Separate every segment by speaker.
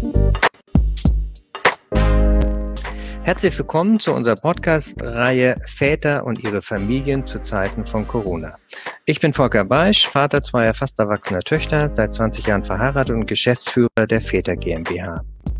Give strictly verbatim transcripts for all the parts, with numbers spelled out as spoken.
Speaker 1: Herzlich willkommen zu unserer Podcast-Reihe Väter und ihre Familien zu Zeiten von Corona. Ich bin Volker Beisch, Vater zweier fast erwachsener Töchter, seit zwanzig Jahren verheiratet und Geschäftsführer der Väter GmbH.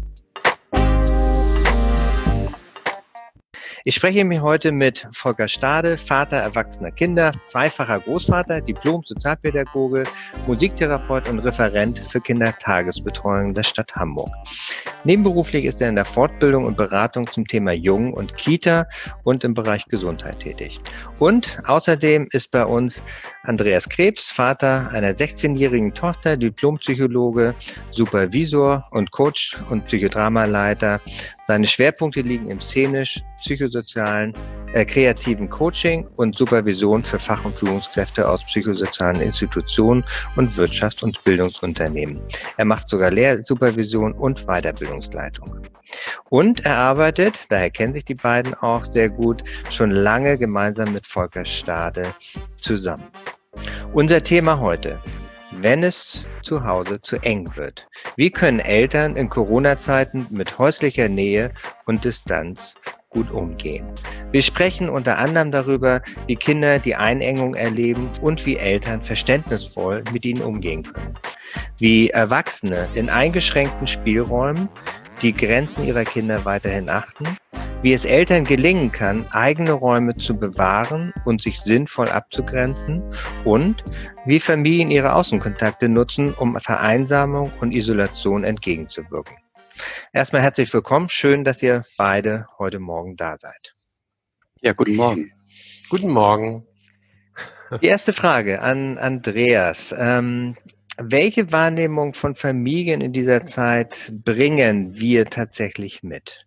Speaker 1: Ich spreche mich heute mit Volker Stade, Vater erwachsener Kinder, zweifacher Großvater, Diplom-Sozialpädagoge, Musiktherapeut und Referent für Kindertagesbetreuung der Stadt Hamburg. Nebenberuflich ist er in der Fortbildung und Beratung zum Thema Jung und Kita und im Bereich Gesundheit tätig. Und außerdem ist bei uns Andreas Krebs, Vater einer sechzehnjährigen Tochter, Diplompsychologe, Supervisor und Coach und Psychodramaleiter. Seine Schwerpunkte liegen im szenisch, psychosozialen, äh, kreativen Coaching und Supervision für Fach- und Führungskräfte aus psychosozialen Institutionen und Wirtschafts- und Bildungsunternehmen. Er macht sogar Lehrsupervision und Weiterbildungsleitung. Und er arbeitet, daher kennen sich die beiden auch sehr gut, schon lange gemeinsam mit Volker Stade zusammen. Unser Thema heute: Wenn es zu Hause zu eng wird. Wie können Eltern in Corona-Zeiten mit häuslicher Nähe und Distanz gut umgehen? Wir sprechen unter anderem darüber, wie Kinder die Einengung erleben und wie Eltern verständnisvoll mit ihnen umgehen können. Wie Erwachsene in eingeschränkten Spielräumen die Grenzen ihrer Kinder weiterhin achten. Wie es Eltern gelingen kann, eigene Räume zu bewahren und sich sinnvoll abzugrenzen, und wie Familien ihre Außenkontakte nutzen, um Vereinsamung und Isolation entgegenzuwirken. Erstmal herzlich willkommen. Schön, dass ihr beide heute Morgen da seid.
Speaker 2: Ja, guten Morgen.
Speaker 3: Guten Morgen.
Speaker 1: Die erste Frage an Andreas. Ähm, welche Wahrnehmung von Familien in dieser Zeit bringen wir tatsächlich mit?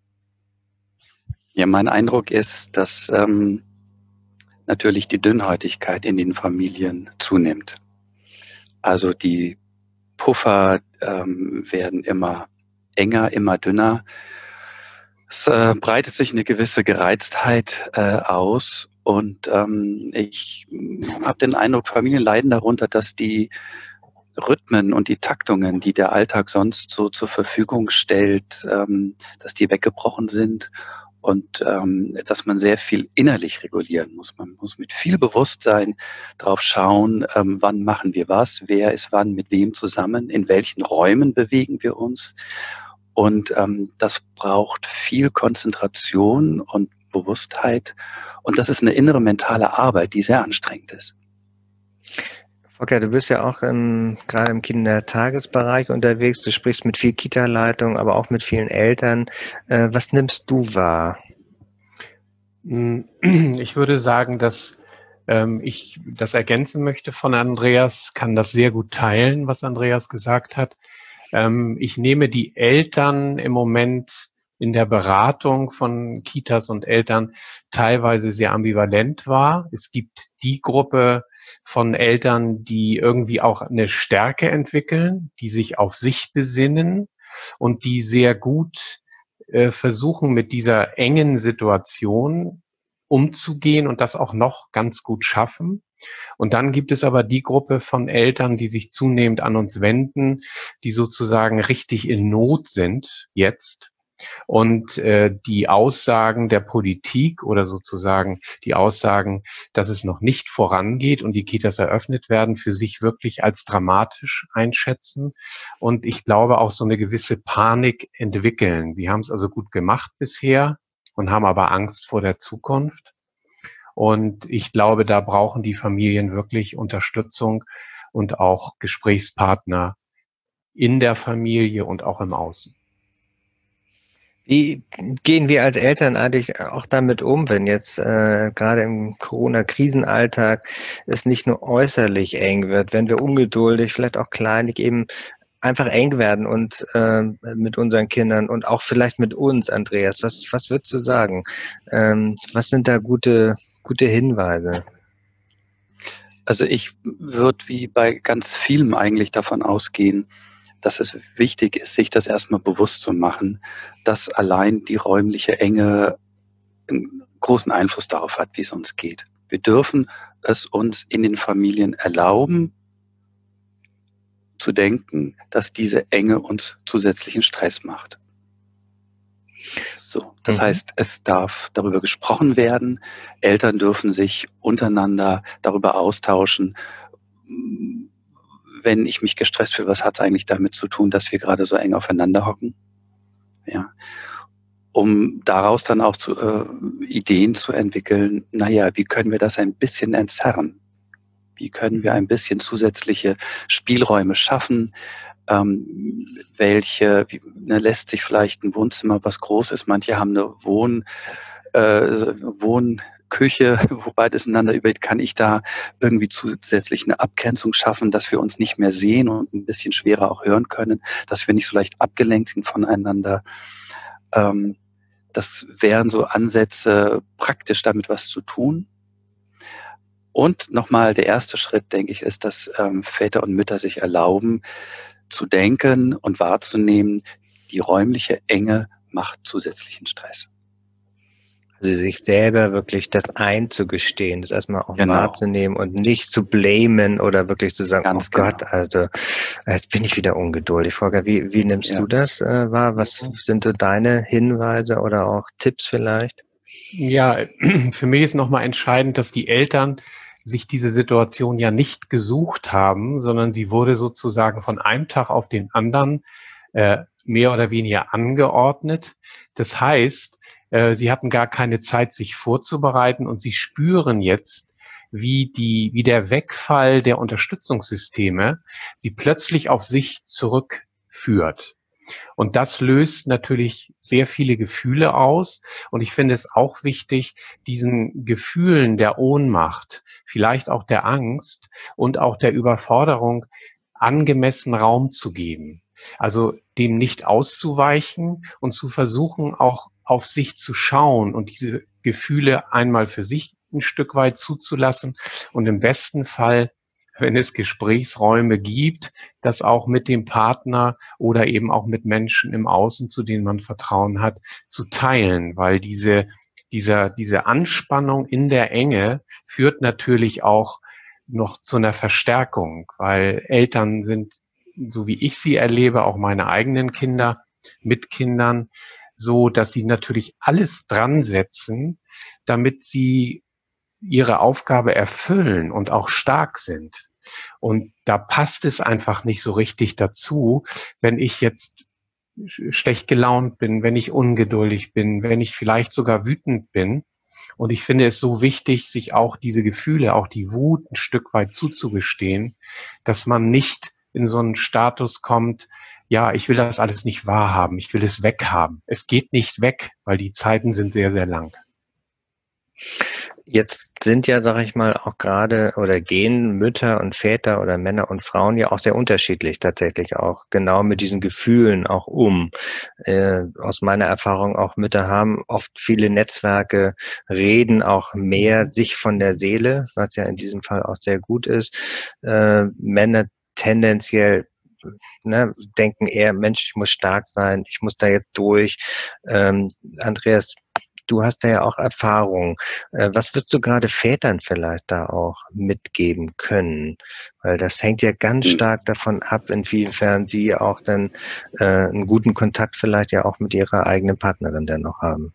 Speaker 2: Ja, mein Eindruck ist, dass ähm, natürlich die Dünnhäutigkeit in den Familien zunimmt. Also die Puffer ähm, werden immer enger, immer dünner. Es äh, breitet sich eine gewisse Gereiztheit äh, aus und ähm, ich habe den Eindruck, Familien leiden darunter, dass die Rhythmen und die Taktungen, die der Alltag sonst so zur Verfügung stellt, ähm, dass die weggebrochen sind. Und ähm, dass man sehr viel innerlich regulieren muss. Man muss mit viel Bewusstsein drauf schauen, ähm, wann machen wir was, wer ist wann mit wem zusammen, in welchen Räumen bewegen wir uns. Und ähm, das braucht viel Konzentration und Bewusstheit. Und das ist eine innere mentale Arbeit, die sehr anstrengend ist.
Speaker 1: Volker, du bist ja auch im, gerade im Kindertagesbereich unterwegs. Du sprichst mit viel Kita-Leitung, aber auch mit vielen Eltern. Äh, was nimmst du wahr?
Speaker 3: Ich würde sagen, dass ähm, ich das ergänzen möchte von Andreas, kann das sehr gut teilen, was Andreas gesagt hat. Ähm, ich nehme die Eltern im Moment in der Beratung von Kitas und Eltern teilweise sehr ambivalent wahr. Es gibt die Gruppe von Eltern, die irgendwie auch eine Stärke entwickeln, die sich auf sich besinnen und die sehr gut äh, versuchen, mit dieser engen Situation umzugehen und das auch noch ganz gut schaffen. Und dann gibt es aber die Gruppe von Eltern, die sich zunehmend an uns wenden, die sozusagen richtig in Not sind jetzt. Und äh, die Aussagen der Politik oder sozusagen die Aussagen, dass es noch nicht vorangeht und die Kitas eröffnet werden, für sich wirklich als dramatisch einschätzen. Und ich glaube auch so eine gewisse Panik entwickeln. Sie haben es also gut gemacht bisher und haben aber Angst vor der Zukunft. Und ich glaube, da brauchen die Familien wirklich Unterstützung und auch Gesprächspartner in der Familie und auch im Außen.
Speaker 1: Wie gehen wir als Eltern eigentlich auch damit um, wenn jetzt äh, gerade im Corona-Krisenalltag es nicht nur äußerlich eng wird, wenn wir ungeduldig, vielleicht auch kleinlich eben einfach eng werden und äh, mit unseren Kindern und auch vielleicht mit uns, Andreas? Was, was würdest du sagen? Ähm, was sind da gute, gute Hinweise?
Speaker 2: Also ich würde wie bei ganz vielem eigentlich davon ausgehen, dass es wichtig ist, sich das erstmal bewusst zu machen, dass allein die räumliche Enge einen großen Einfluss darauf hat, wie es uns geht. Wir dürfen es uns in den Familien erlauben, zu denken, dass diese Enge uns zusätzlichen Stress macht. So, das mhm. heißt, es darf darüber gesprochen werden. Eltern dürfen sich untereinander darüber austauschen. Wenn ich mich gestresst fühle, was hat es eigentlich damit zu tun, dass wir gerade so eng aufeinander hocken? Ja. Um daraus dann auch zu, äh, Ideen zu entwickeln, naja, wie können wir das ein bisschen entzerren? Wie können wir ein bisschen zusätzliche Spielräume schaffen? Ähm, welche, wie, ne, lässt sich vielleicht ein Wohnzimmer, was groß ist, manche haben eine Wohn, äh, Wohnküche, wo beides ineinander übergeht, kann ich da irgendwie zusätzlich eine Abgrenzung schaffen, dass wir uns nicht mehr sehen und ein bisschen schwerer auch hören können, dass wir nicht so leicht abgelenkt sind voneinander. Ähm, das wären so Ansätze, praktisch damit was zu tun. Und nochmal der erste Schritt, denke ich, ist, dass ähm, Väter und Mütter sich erlauben, zu denken und wahrzunehmen, die räumliche Enge macht zusätzlichen Stress.
Speaker 1: Also sich selber wirklich das einzugestehen, das erstmal auch
Speaker 2: genau.
Speaker 1: wahrzunehmen und nicht zu blamen oder wirklich zu sagen,
Speaker 2: Ganz
Speaker 1: oh
Speaker 2: genau.
Speaker 1: Gott, also jetzt bin ich wieder ungeduldig. Volker, wie, wie nimmst ja. du das äh, wahr? Was sind so deine Hinweise oder auch Tipps vielleicht?
Speaker 3: Ja, für mich ist nochmal entscheidend, dass die Eltern sich diese Situation ja nicht gesucht haben, sondern sie wurde sozusagen von einem Tag auf den anderen äh, mehr oder weniger angeordnet. Das heißt, äh, sie hatten gar keine Zeit, sich vorzubereiten und sie spüren jetzt, wie die, wie der Wegfall der Unterstützungssysteme sie plötzlich auf sich zurückführt. Und das löst natürlich sehr viele Gefühle aus. Und ich finde es auch wichtig, diesen Gefühlen der Ohnmacht, vielleicht auch der Angst und auch der Überforderung angemessen Raum zu geben. Also dem nicht auszuweichen und zu versuchen, auch auf sich zu schauen und diese Gefühle einmal für sich ein Stück weit zuzulassen und im besten Fall, wenn es Gesprächsräume gibt, das auch mit dem Partner oder eben auch mit Menschen im Außen, zu denen man Vertrauen hat, zu teilen, weil diese, dieser, diese Anspannung in der Enge führt natürlich auch noch zu einer Verstärkung, weil Eltern sind, so wie ich sie erlebe, auch meine eigenen Kinder mit Kindern, so, dass sie natürlich alles dran setzen, damit sie ihre Aufgabe erfüllen und auch stark sind. Und da passt es einfach nicht so richtig dazu, wenn ich jetzt schlecht gelaunt bin, wenn ich ungeduldig bin, wenn ich vielleicht sogar wütend bin. Und ich finde es so wichtig, sich auch diese Gefühle, auch die Wut ein Stück weit zuzugestehen, dass man nicht in so einen Status kommt, ja, ich will das alles nicht wahrhaben, ich will es weghaben. Es geht nicht weg, weil die Zeiten sind sehr, sehr lang.
Speaker 1: Jetzt sind ja, sag ich mal, auch gerade oder gehen Mütter und Väter oder Männer und Frauen ja auch sehr unterschiedlich tatsächlich auch genau mit diesen Gefühlen auch um. Äh, aus meiner Erfahrung auch Mütter haben oft viele Netzwerke, reden auch mehr sich von der Seele, was ja in diesem Fall auch sehr gut ist. Äh, Männer tendenziell Ne, denken eher, Mensch, ich muss stark sein, ich muss da jetzt durch. Ähm, Andreas, du hast da ja auch Erfahrung. Äh, was würdest du gerade Vätern vielleicht da auch mitgeben können? Weil das hängt ja ganz stark davon ab, inwiefern sie auch dann äh, einen guten Kontakt vielleicht ja auch mit ihrer eigenen Partnerin dann noch haben.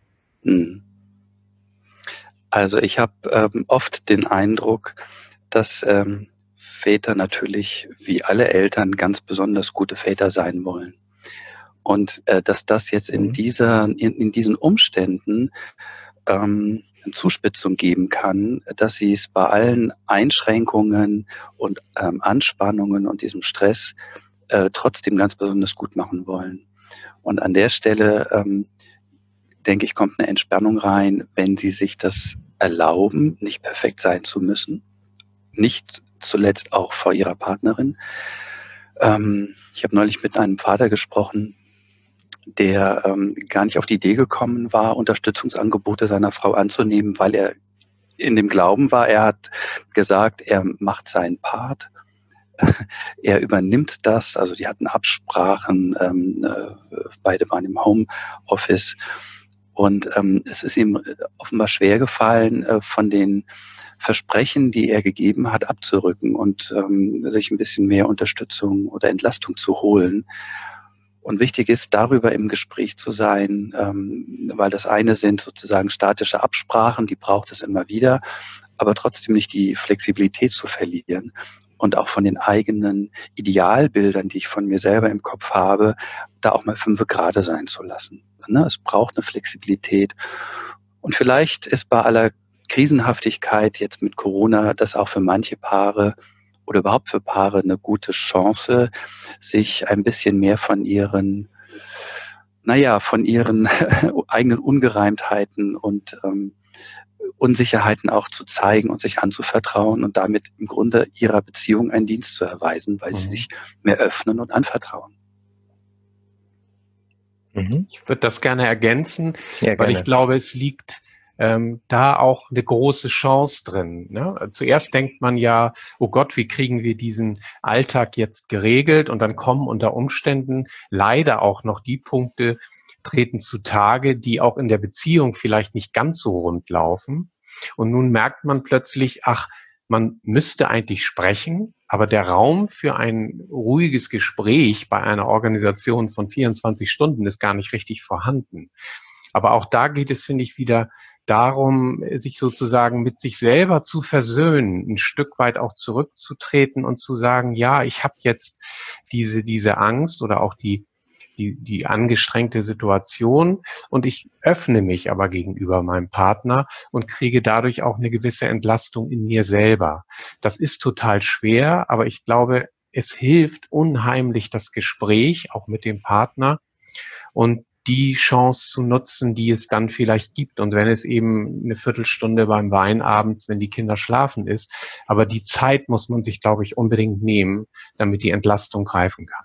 Speaker 2: Also ich habe ähm, oft den Eindruck, dass ähm, Väter natürlich wie alle Eltern ganz besonders gute Väter sein wollen. Und äh, dass das jetzt in dieser, in, in diesen Umständen ähm, eine Zuspitzung geben kann, dass sie es bei allen Einschränkungen und ähm, Anspannungen und diesem Stress äh, trotzdem ganz besonders gut machen wollen. Und an der Stelle, ähm, denke ich, kommt eine Entspannung rein, wenn sie sich das erlauben, nicht perfekt sein zu müssen. Nicht zuletzt auch vor ihrer Partnerin. Ähm, ich habe neulich mit einem Vater gesprochen, der ähm, gar nicht auf die Idee gekommen war, Unterstützungsangebote seiner Frau anzunehmen, weil er in dem Glauben war, er hat gesagt, er macht seinen Part, er übernimmt das, also die hatten Absprachen, ähm, äh, beide waren im Homeoffice und ähm, es ist ihm offenbar schwer gefallen, äh, von den Versprechen, die er gegeben hat, abzurücken und ähm, sich ein bisschen mehr Unterstützung oder Entlastung zu holen. Und wichtig ist, darüber im Gespräch zu sein, ähm, weil das eine sind sozusagen statische Absprachen, die braucht es immer wieder, aber trotzdem nicht die Flexibilität zu verlieren und auch von den eigenen Idealbildern, die ich von mir selber im Kopf habe, da auch mal fünfe gerade sein zu lassen. Ne? Es braucht eine Flexibilität. Und vielleicht ist bei aller Krisenhaftigkeit jetzt mit Corona das auch für manche Paare oder überhaupt für Paare eine gute Chance, sich ein bisschen mehr von ihren, naja, von ihren eigenen Ungereimtheiten und ähm, Unsicherheiten auch zu zeigen und sich anzuvertrauen und damit im Grunde ihrer Beziehung einen Dienst zu erweisen, weil sie
Speaker 3: Mhm.
Speaker 2: sich mehr öffnen und anvertrauen.
Speaker 3: Mhm. Ich würde das gerne ergänzen,
Speaker 1: Ja,
Speaker 3: weil
Speaker 1: gerne.
Speaker 3: ich glaube, es liegt ähm, da auch eine große Chance drin. Ne? Zuerst denkt man ja, oh Gott, wie kriegen wir diesen Alltag jetzt geregelt? Und dann kommen unter Umständen leider auch noch die Punkte treten zutage, die auch in der Beziehung vielleicht nicht ganz so rund laufen. Und nun merkt man plötzlich, ach, man müsste eigentlich sprechen, aber der Raum für ein ruhiges Gespräch bei einer Organisation von vierundzwanzig Stunden ist gar nicht richtig vorhanden. Aber auch da geht es, finde ich, wieder darum, sich sozusagen mit sich selber zu versöhnen, ein Stück weit auch zurückzutreten und zu sagen, ja, ich habe jetzt diese, diese Angst oder auch die, die, die angestrengte Situation und ich öffne mich aber gegenüber meinem Partner und kriege dadurch auch eine gewisse Entlastung in mir selber. Das ist total schwer, aber ich glaube, es hilft unheimlich das Gespräch, auch mit dem Partner und die Chance zu nutzen, die es dann vielleicht gibt. Und wenn es eben eine Viertelstunde beim Wein abends, wenn die Kinder schlafen ist, aber die Zeit muss man sich, glaube ich, unbedingt nehmen, damit die Entlastung greifen kann.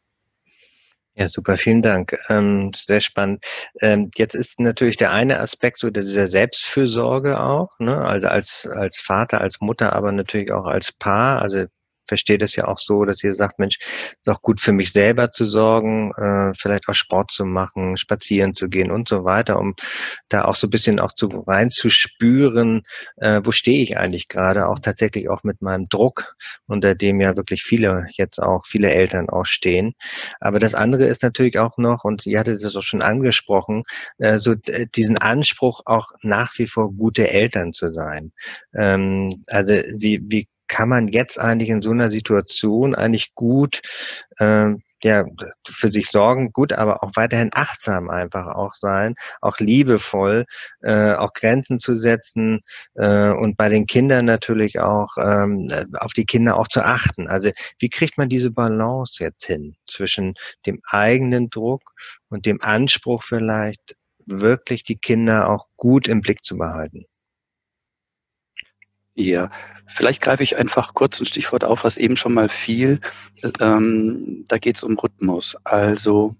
Speaker 1: Ja, super, vielen Dank. Ähm, sehr spannend. Ähm, jetzt ist natürlich der eine Aspekt so dieser Selbstfürsorge auch, ne? Also als, als Vater, als Mutter, aber natürlich auch als Paar. Also verstehe das ja auch so, dass ihr sagt, Mensch, ist auch gut für mich selber zu sorgen, äh, vielleicht auch Sport zu machen, spazieren zu gehen und so weiter, um da auch so ein bisschen auch zu reinzuspüren, äh, wo stehe ich eigentlich gerade, auch tatsächlich auch mit meinem Druck, unter dem ja wirklich viele jetzt auch, viele Eltern auch stehen. Aber das andere ist natürlich auch noch, und ihr hattet das auch schon angesprochen, äh, so d- diesen Anspruch auch nach wie vor gute Eltern zu sein. Ähm, also wie, wie kann man jetzt eigentlich in so einer Situation eigentlich gut ähm, ja, für sich sorgen, gut, aber auch weiterhin achtsam einfach auch sein, auch liebevoll, äh, auch Grenzen zu setzen äh, und bei den Kindern natürlich auch ähm, auf die Kinder auch zu achten. Also wie kriegt man diese Balance jetzt hin zwischen dem eigenen Druck und dem Anspruch vielleicht wirklich die Kinder auch gut im Blick zu behalten?
Speaker 2: Ja, vielleicht greife ich einfach kurz ein Stichwort auf, was eben schon mal fiel. Ähm, da geht es um Rhythmus. Also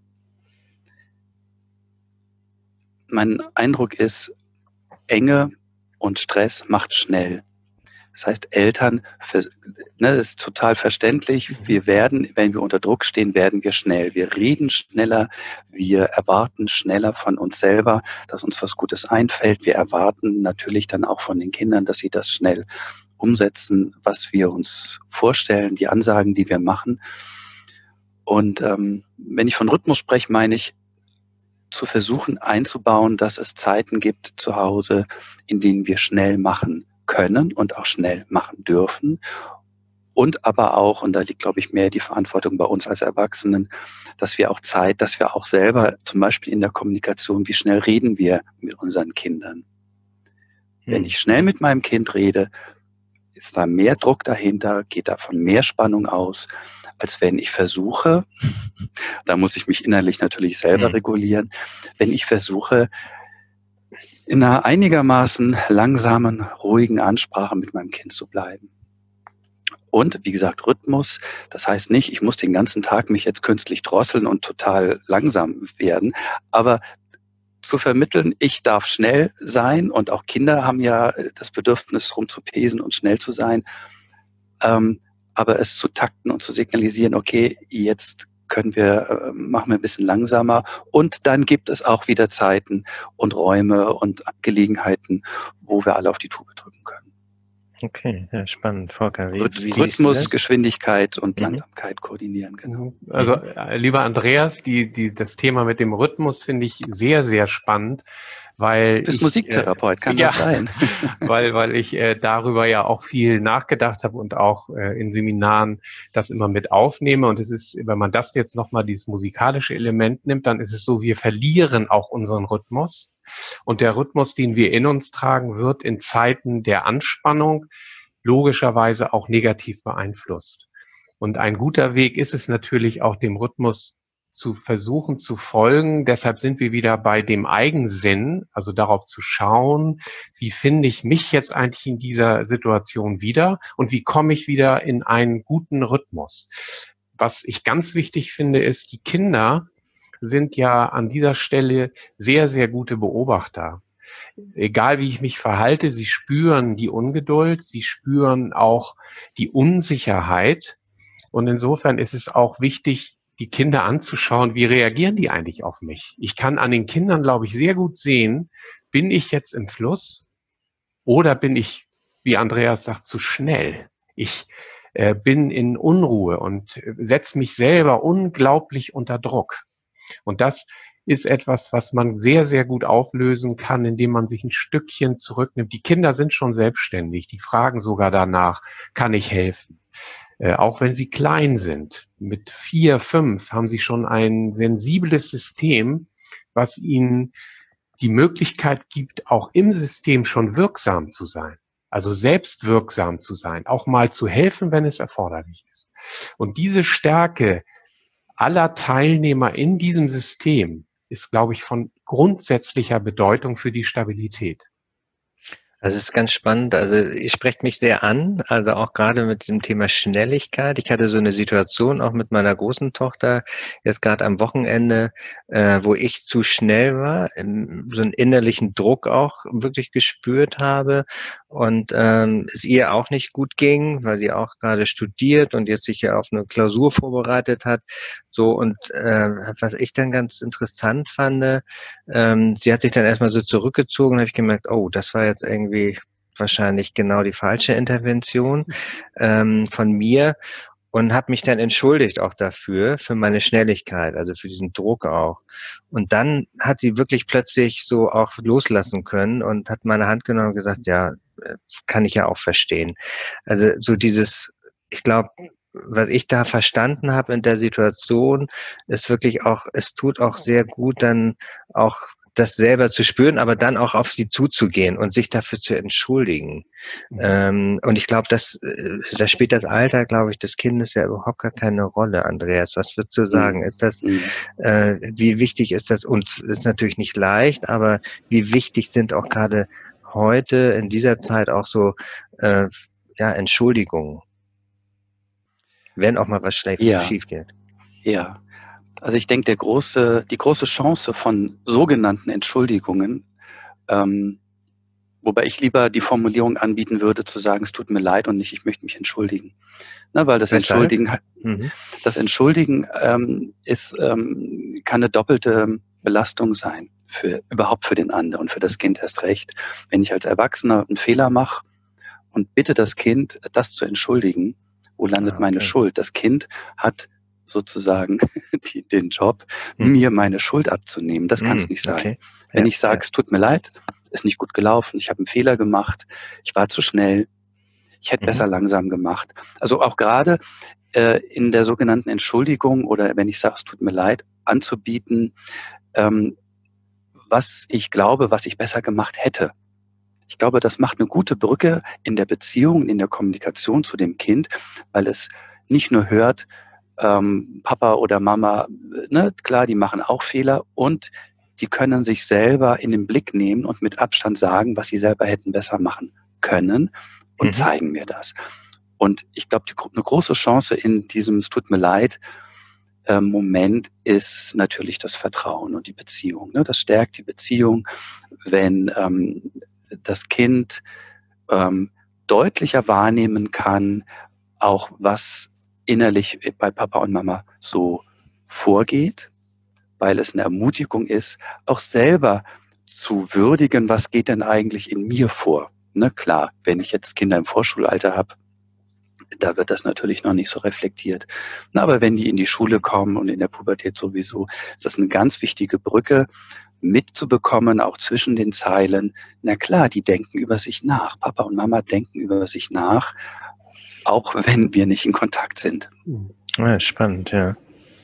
Speaker 2: mein Eindruck ist, Enge und Stress macht schnell. Das heißt, Eltern, für, ne, das ist total verständlich. Wir werden, wenn wir unter Druck stehen, werden wir schnell. Wir reden schneller, wir erwarten schneller von uns selber, dass uns was Gutes einfällt. Wir erwarten natürlich dann auch von den Kindern, dass sie das schnell umsetzen, was wir uns vorstellen, die Ansagen, die wir machen. Und ähm, wenn ich von Rhythmus spreche, meine ich, zu versuchen einzubauen, dass es Zeiten gibt zu Hause, in denen wir schnell machen können und auch schnell machen dürfen. Und aber auch, und da liegt, glaube ich, mehr die Verantwortung bei uns als Erwachsenen, dass wir auch Zeit, dass wir auch selber, zum Beispiel in der Kommunikation, wie schnell reden wir mit unseren Kindern. Wenn ich schnell mit meinem Kind rede, ist da mehr Druck dahinter, geht davon mehr Spannung aus, als wenn ich versuche, da muss ich mich innerlich natürlich selber
Speaker 1: Hm.
Speaker 2: regulieren, wenn ich versuche, in einer einigermaßen langsamen, ruhigen Ansprache mit meinem Kind zu bleiben. Und wie gesagt, Rhythmus, das heißt nicht, ich muss den ganzen Tag mich jetzt künstlich drosseln und total langsam werden, aber zu vermitteln, ich darf schnell sein und auch Kinder haben ja das Bedürfnis, rumzupesen und schnell zu sein, ähm, aber es zu takten und zu signalisieren, okay, jetzt können wir, äh, machen wir ein bisschen langsamer und dann gibt es auch wieder Zeiten und Räume und Gelegenheiten, wo wir alle auf die Tube drücken können.
Speaker 1: Okay, ja, spannend. Volker, wie,
Speaker 2: Rhyth-
Speaker 1: wie siehst du
Speaker 2: Rhythmus,
Speaker 1: das?
Speaker 2: Geschwindigkeit und
Speaker 1: Mhm.
Speaker 2: Langsamkeit koordinieren, genau.
Speaker 3: Also, äh, lieber Andreas, die, die, das Thema mit dem Rhythmus finde ich sehr, sehr spannend, weil
Speaker 2: Du bist
Speaker 3: ich, äh,
Speaker 2: Musiktherapeut, kann
Speaker 3: ja,
Speaker 2: das sein?
Speaker 3: weil, weil ich äh, darüber ja auch viel nachgedacht habe und auch äh, in Seminaren das immer mit aufnehme. Und es ist, wenn man das jetzt nochmal dieses musikalische Element nimmt, dann ist es so, wir verlieren auch unseren Rhythmus. Und der Rhythmus, den wir in uns tragen, wird in Zeiten der Anspannung logischerweise auch negativ beeinflusst. Und ein guter Weg ist es natürlich auch, dem Rhythmus zu versuchen zu folgen. Deshalb sind wir wieder bei dem Eigensinn, also darauf zu schauen, wie finde ich mich jetzt eigentlich in dieser Situation wieder und wie komme ich wieder in einen guten Rhythmus. Was ich ganz wichtig finde, ist, die Kinder sind ja an dieser Stelle sehr, sehr gute Beobachter. Egal wie ich mich verhalte, sie spüren die Ungeduld, sie spüren auch die Unsicherheit. Und insofern ist es auch wichtig, die Kinder anzuschauen, wie reagieren die eigentlich auf mich? Ich kann an den Kindern, glaube ich, sehr gut sehen, bin ich jetzt im Fluss oder bin ich, wie Andreas sagt, zu schnell? Ich äh, bin in Unruhe und setze mich selber unglaublich unter Druck. Und das ist etwas, was man sehr, sehr gut auflösen kann, indem man sich ein Stückchen zurücknimmt. Die Kinder sind schon selbstständig, die fragen sogar danach, kann ich helfen? Äh, auch wenn sie klein sind. Mit vier, fünf haben sie schon ein sensibles System, was ihnen die Möglichkeit gibt, auch im System schon wirksam zu sein. Also selbst wirksam zu sein, auch mal zu helfen, wenn es erforderlich ist. Und diese Stärke aller Teilnehmer in diesem System ist, glaube ich, von grundsätzlicher Bedeutung für die Stabilität.
Speaker 1: Also es ist ganz spannend. Also ihr sprecht mich sehr an, also auch gerade mit dem Thema Schnelligkeit. Ich hatte so eine Situation auch mit meiner großen Tochter jetzt gerade am Wochenende, äh, wo ich zu schnell war, ähm, so einen innerlichen Druck auch wirklich gespürt habe und ähm, es ihr auch nicht gut ging, weil sie auch gerade studiert und jetzt sich ja auf eine Klausur vorbereitet hat. So und äh, was ich dann ganz interessant fand, ähm, sie hat sich dann erstmal so zurückgezogen, habe ich gemerkt, oh, das war jetzt irgendwie wahrscheinlich genau die falsche Intervention ähm, von mir und habe mich dann entschuldigt auch dafür, für meine Schnelligkeit, also für diesen Druck auch. Und dann hat sie wirklich plötzlich so auch loslassen können und hat meine Hand genommen und gesagt, ja, kann ich ja auch verstehen. Also so dieses, ich glaube, was ich da verstanden habe in der Situation, ist wirklich auch, es tut auch sehr gut, dann auch das selber zu spüren, aber dann auch auf sie zuzugehen und sich dafür zu entschuldigen. Mhm. Ähm, und ich glaube, das, da spielt das Alter, glaube ich, des Kindes ja überhaupt gar keine Rolle, Andreas. Was würdest du sagen? Mhm. Ist das, äh, wie wichtig ist das? Und ist natürlich nicht leicht, aber wie wichtig sind auch gerade heute in dieser Zeit auch so, äh, ja, Entschuldigungen? Wenn auch mal was schlecht
Speaker 2: ja.
Speaker 1: schief geht.
Speaker 2: Ja, also ich denke, der große, die große Chance von sogenannten Entschuldigungen, ähm, wobei ich lieber die Formulierung anbieten würde, zu sagen, es tut mir leid und nicht, ich möchte mich entschuldigen. Na, weil das
Speaker 1: Weshalb?
Speaker 2: Entschuldigen, mhm. das Entschuldigen ähm, ist, ähm, kann eine doppelte Belastung sein, für überhaupt für den anderen und für das Kind erst recht. Wenn ich als Erwachsener einen Fehler mache und bitte das Kind, das zu entschuldigen, wo landet ah, okay. meine Schuld? Das Kind hat sozusagen die, den Job, hm. mir meine Schuld abzunehmen. Das hm. kann es nicht sein. Okay. Wenn ja, ich sage, ja. es tut mir leid, ist nicht gut gelaufen, ich habe einen Fehler gemacht, ich war zu schnell, ich hätte mhm. besser langsam gemacht. Also auch gerade äh, in der sogenannten Entschuldigung oder wenn ich sage, es tut mir leid, anzubieten, ähm, was ich glaube, was ich besser gemacht hätte. Ich glaube, das macht eine gute Brücke in der Beziehung, in der Kommunikation zu dem Kind, weil es nicht nur hört, ähm, Papa oder Mama, ne, klar, die machen auch Fehler und sie können sich selber in den Blick nehmen und mit Abstand sagen, was sie selber hätten besser machen können und mhm. zeigen mir das. Und ich glaube, eine große Chance in diesem Es tut mir leid äh, Moment ist natürlich das Vertrauen und die Beziehung. Ne? Das stärkt die Beziehung, wenn ähm, das Kind ähm, deutlicher wahrnehmen kann, auch was innerlich bei Papa und Mama so vorgeht, weil es eine Ermutigung ist, auch selber zu würdigen, was geht denn eigentlich in mir vor. Ne, klar, wenn ich jetzt Kinder im Vorschulalter habe, da wird das natürlich noch nicht so reflektiert. Na, aber wenn die in die Schule kommen und in der Pubertät sowieso, ist das eine ganz wichtige Brücke mitzubekommen, auch zwischen den Zeilen. Na klar, die denken über sich nach. Papa und Mama denken über sich nach, auch wenn wir nicht in Kontakt sind.
Speaker 1: Ja, spannend, ja.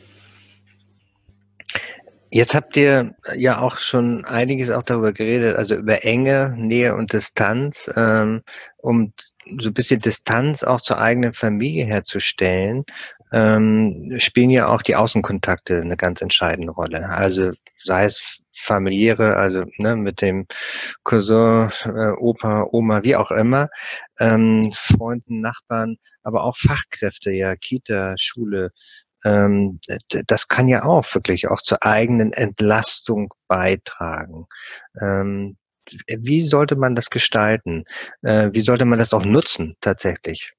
Speaker 1: Jetzt habt ihr ja auch schon einiges auch darüber geredet, also über Enge, Nähe und Distanz, ähm, um so ein bisschen Distanz auch zur eigenen Familie herzustellen, ähm, spielen ja auch die Außenkontakte eine ganz entscheidende Rolle. Also sei es familiäre, also ne, mit dem Cousin, äh, Opa, Oma, wie auch immer, ähm, Freunden, Nachbarn, aber auch Fachkräfte, ja, Kita, Schule. Ähm, das kann ja auch wirklich auch zur eigenen Entlastung beitragen. Ähm, wie sollte man das gestalten? Äh, wie sollte man das auch nutzen tatsächlich?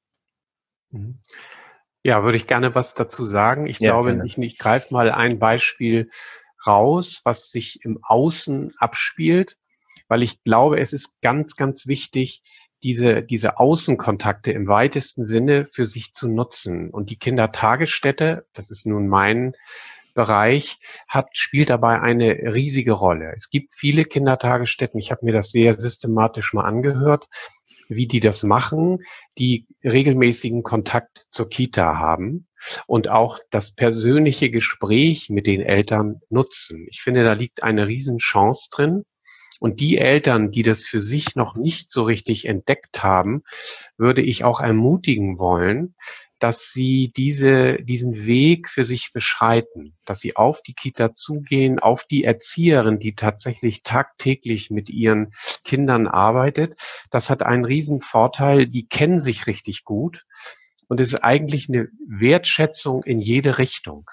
Speaker 3: Ja, würde ich gerne was dazu sagen. Ich
Speaker 1: Ja,
Speaker 3: glaube,
Speaker 1: gerne.
Speaker 3: ich, ich greife mal ein Beispiel raus, was sich im Außen abspielt, weil ich glaube, es ist ganz, ganz wichtig, diese, diese Außenkontakte im weitesten Sinne für sich zu nutzen. Und die Kindertagesstätte, das ist nun mein Bereich, hat, spielt dabei eine riesige Rolle. Es gibt viele Kindertagesstätten, ich habe mir das sehr systematisch mal angehört, wie die das machen, die regelmäßigen Kontakt zur Kita haben und auch das persönliche Gespräch mit den Eltern nutzen. Ich finde, da liegt eine Riesenchance drin. Und die Eltern, die das für sich noch nicht so richtig entdeckt haben, würde ich auch ermutigen wollen, dass sie diese, diesen Weg für sich beschreiten, dass sie auf die Kita zugehen, auf die Erzieherin, die tatsächlich tagtäglich mit ihren Kindern arbeitet. Das hat einen riesen Vorteil, die kennen sich richtig gut und es ist eigentlich eine Wertschätzung in jede Richtung.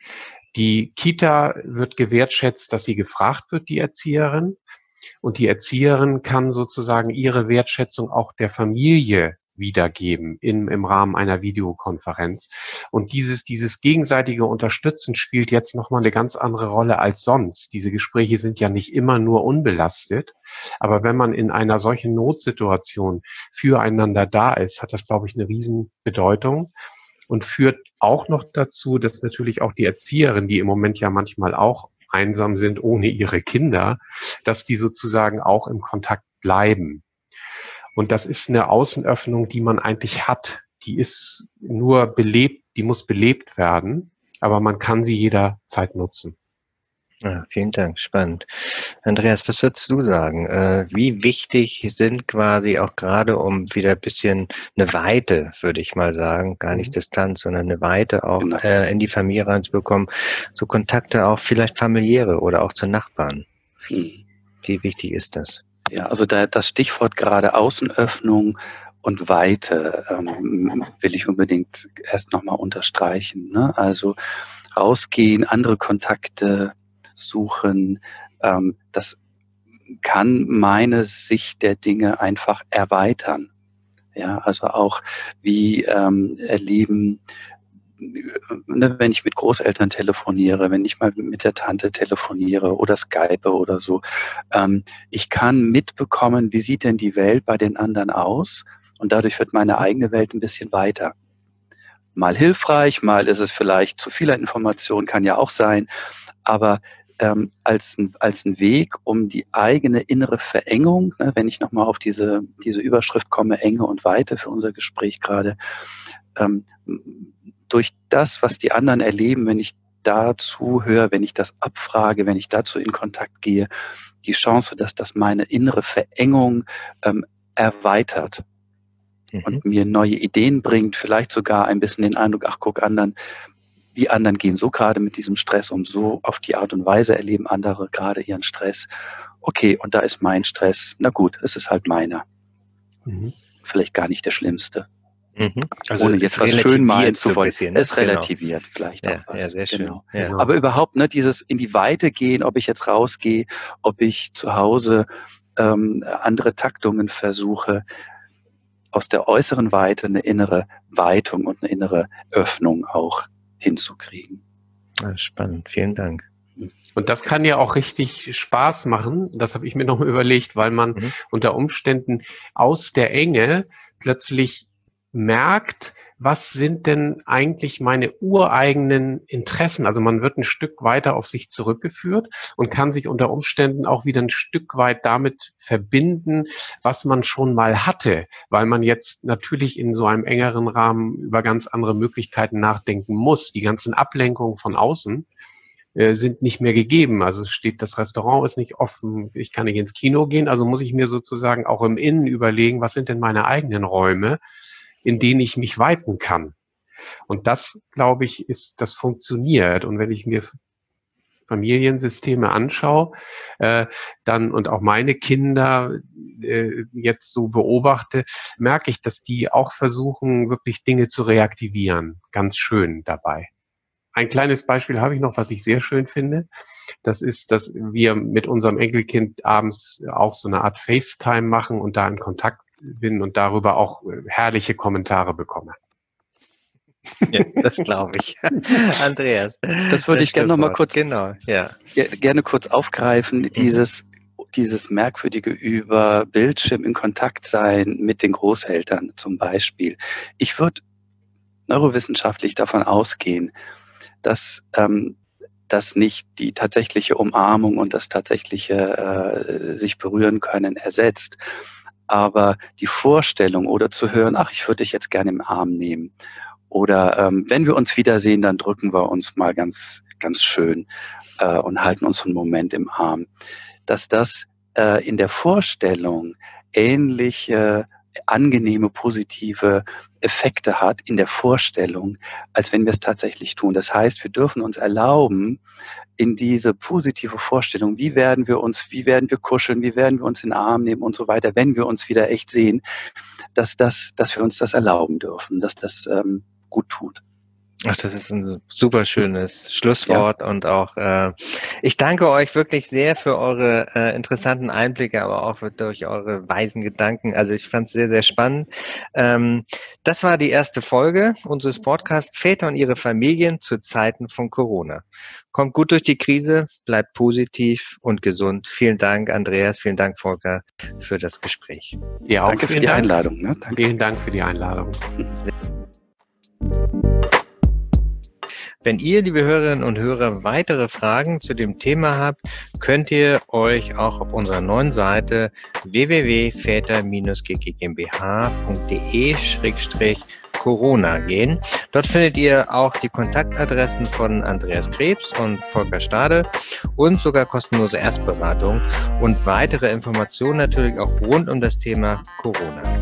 Speaker 3: Die Kita wird gewertschätzt, dass sie gefragt wird, die Erzieherin. Und die Erzieherin kann sozusagen ihre Wertschätzung auch der Familie wiedergeben im, im Rahmen einer Videokonferenz. Und dieses, dieses gegenseitige Unterstützen spielt jetzt nochmal eine ganz andere Rolle als sonst. Diese Gespräche sind ja nicht immer nur unbelastet. Aber wenn man in einer solchen Notsituation füreinander da ist, hat das, glaube ich, eine Riesenbedeutung. Und führt auch noch dazu, dass natürlich auch die Erzieherin, die im Moment ja manchmal auch einsam sind ohne ihre Kinder, dass die sozusagen auch im Kontakt bleiben. Und das ist eine Außenöffnung, die man eigentlich hat. Die ist nur belebt, die muss belebt werden, aber man kann sie jederzeit nutzen.
Speaker 1: Ja, vielen Dank, spannend. Andreas, was würdest du sagen? Äh, wie wichtig sind quasi auch gerade, um wieder ein bisschen eine Weite, würde ich mal sagen, gar nicht
Speaker 3: Mhm.
Speaker 1: Distanz, sondern eine Weite auch
Speaker 2: Genau.
Speaker 1: äh, in die Familie reinzubekommen, so Kontakte auch vielleicht familiäre oder auch zu Nachbarn.
Speaker 2: Hm.
Speaker 1: Wie wichtig ist das?
Speaker 2: Ja, also da, das Stichwort gerade Außenöffnung und Weite ähm, will ich unbedingt erst nochmal unterstreichen. Ne? Also rausgehen, andere Kontakte suchen, ähm, das kann meine Sicht der Dinge einfach erweitern. Ja, also auch wie ähm, erleben, ne, wenn ich mit Großeltern telefoniere, wenn ich mal mit der Tante telefoniere oder Skype oder so, ähm, ich kann mitbekommen, wie sieht denn die Welt bei den anderen aus, und dadurch wird meine eigene Welt ein bisschen weiter. Mal hilfreich, mal ist es vielleicht zu viel Information, kann ja auch sein, aber ähm, als, ein, als ein Weg, um die eigene innere Verengung, ne, wenn ich nochmal auf diese, diese Überschrift komme, Enge und Weite für unser Gespräch gerade, ähm, durch das, was die anderen erleben, wenn ich dazu höre, wenn ich das abfrage, wenn ich dazu in Kontakt gehe, die Chance, dass das meine innere Verengung ähm, erweitert
Speaker 1: Mhm.
Speaker 2: und mir neue Ideen bringt, vielleicht sogar ein bisschen den Eindruck, ach guck, anderen, die anderen gehen so gerade mit diesem Stress um, so auf die Art und Weise erleben andere gerade ihren Stress. Okay, und da ist mein Stress. Na gut, es ist halt meiner.
Speaker 3: Mhm.
Speaker 2: Vielleicht gar nicht der schlimmste.
Speaker 1: Mhm. Also
Speaker 2: Ohne
Speaker 1: es
Speaker 2: jetzt was schön malen zu
Speaker 1: so ein
Speaker 2: wollen.
Speaker 1: bisschen, ne?
Speaker 2: Es relativiert vielleicht
Speaker 1: Ja,
Speaker 2: auch was.
Speaker 1: ja, sehr schön.
Speaker 2: Genau.
Speaker 1: Ja.
Speaker 3: Genau.
Speaker 2: Aber überhaupt, ne, dieses in die Weite gehen, ob ich jetzt rausgehe, ob ich zu Hause ähm, andere Taktungen versuche, aus der äußeren Weite eine innere Weitung und eine innere Öffnung auch hinzukriegen.
Speaker 1: Ah, spannend, vielen Dank.
Speaker 3: Und das kann ja auch richtig Spaß machen. Das habe ich mir noch mal überlegt, weil man mhm. unter Umständen aus der Enge plötzlich merkt, was sind denn eigentlich meine ureigenen Interessen? Also man wird ein Stück weiter auf sich zurückgeführt und kann sich unter Umständen auch wieder ein Stück weit damit verbinden, was man schon mal hatte, weil man jetzt natürlich in so einem engeren Rahmen über ganz andere Möglichkeiten nachdenken muss. Die ganzen Ablenkungen von außen äh, sind nicht mehr gegeben. Also es steht, das Restaurant ist nicht offen, ich kann nicht ins Kino gehen, also muss ich mir sozusagen auch im Innen überlegen, was sind denn meine eigenen Räume, in denen ich mich weiten kann. Und das, glaube ich, ist, das funktioniert. Und wenn ich mir Familiensysteme anschaue, äh, dann und auch meine Kinder äh, jetzt so beobachte, merke ich, dass die auch versuchen, wirklich Dinge zu reaktivieren. Ganz schön dabei. Ein kleines Beispiel habe ich noch, was ich sehr schön finde. Das ist, dass wir mit unserem Enkelkind abends auch so eine Art FaceTime machen und da in Kontakt bin und darüber auch herrliche Kommentare bekomme.
Speaker 1: Ja, das glaube ich. Andreas.
Speaker 2: Das würde ich gerne noch mal kurz,
Speaker 1: genau, ja.
Speaker 2: gerne kurz aufgreifen. Mhm. Dieses, dieses merkwürdige über Bildschirm in Kontakt sein mit den Großeltern zum Beispiel. Ich würde neurowissenschaftlich davon ausgehen, dass ähm, das nicht die tatsächliche Umarmung und das tatsächliche äh, sich berühren können ersetzt. Aber die Vorstellung oder zu hören, ach, ich würde dich jetzt gerne im Arm nehmen. Oder ähm, wenn wir uns wiedersehen, dann drücken wir uns mal ganz, ganz schön äh, und halten uns einen Moment im Arm. Dass das äh, in der Vorstellung ähnliche, angenehme, positive Effekte hat, in der Vorstellung, als wenn wir es tatsächlich tun. Das heißt, wir dürfen uns erlauben, in diese positive Vorstellung, wie werden wir uns, wie werden wir kuscheln, wie werden wir uns in den Arm nehmen und so weiter, wenn wir uns wieder echt sehen, dass das, dass wir uns das erlauben dürfen, dass das ähm, gut tut.
Speaker 1: Ach, das ist ein super schönes Schlusswort ja. Und auch äh, ich danke euch wirklich sehr für eure äh, interessanten Einblicke, aber auch für, durch eure weisen Gedanken. Also ich fand es sehr, sehr spannend. Ähm, das war die erste Folge unseres Podcasts Väter und ihre Familien zu Zeiten von Corona. Kommt gut durch die Krise, bleibt positiv und gesund. Vielen Dank, Andreas, vielen Dank, Volker, für das Gespräch.
Speaker 2: Ja, auch danke für die Dank. Einladung. Ne?
Speaker 3: Danke. Vielen Dank für die Einladung.
Speaker 1: Wenn ihr, liebe Hörerinnen und Hörer, weitere Fragen zu dem Thema habt, könnt ihr euch auch auf unserer neuen Seite w w w punkt väter G G GmbH punkt de Schrägstrich Corona gehen. Dort findet ihr auch die Kontaktadressen von Andreas Krebs und Volker Stade und sogar kostenlose Erstberatung und weitere Informationen natürlich auch rund um das Thema Corona.